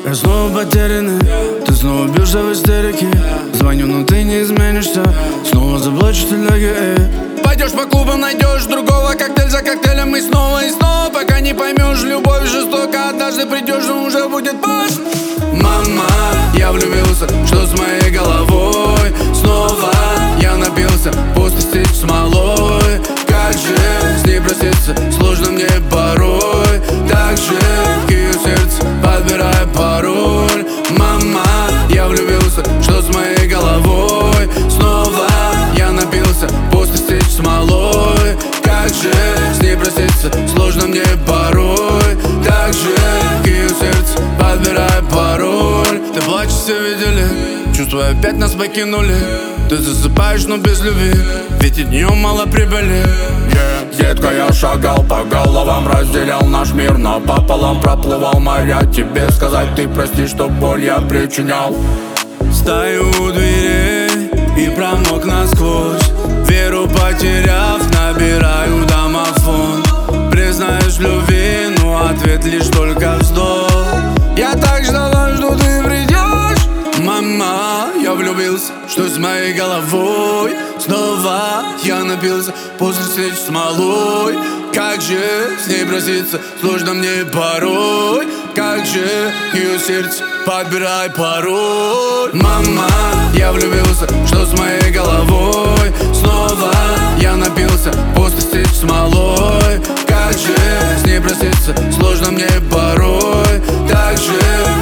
Я снова потерянный, ты снова бьешься в истерике. Звоню, но ты не изменишься, снова заплачешь телеги. Пойдешь по клубам, найдешь другого, коктейль за коктейлем и снова, пока не поймешь, любовь жестока. Однажды придешь, но уже будет поздно. Мама, я влюбился, что с моей головой? Снова я напился, после стечь смолой. Как же с ней проститься, сложно мне порой. Так же к ее сердцу подбираю пароль. Мама, я влюбился, что с моей головой? Снова я напился, после стечь смолой. Как же с ней проститься, сложно мне порой. Так же к ее сердцу подбираю пароль. Ты плачешь, все видели, чувства опять нас покинули. Ты засыпаешь, но без любви, ведь от нее мало прибыли. Детка, я шагал по головам, разделял наш мир напополам, проплывал моря. Тебе сказать, ты прости, что боль я причинял. Стою у дверей и промок насквозь, веру потеряв, набираю домофон. Признаюсь в любви, но ответ лишь только вздох. Я так ждала, что ты придешь. Мама, я влюбился, что с моей головой? Снова я напился, после встреч с смолой. Как же с ней проститься, сложно мне порой. Как же ее сердце, подбирай пароль. Мама, я влюбился, что с моей головой? Снова я напился, после встреч с смолой. Как же с ней проститься, сложно мне порой. Так же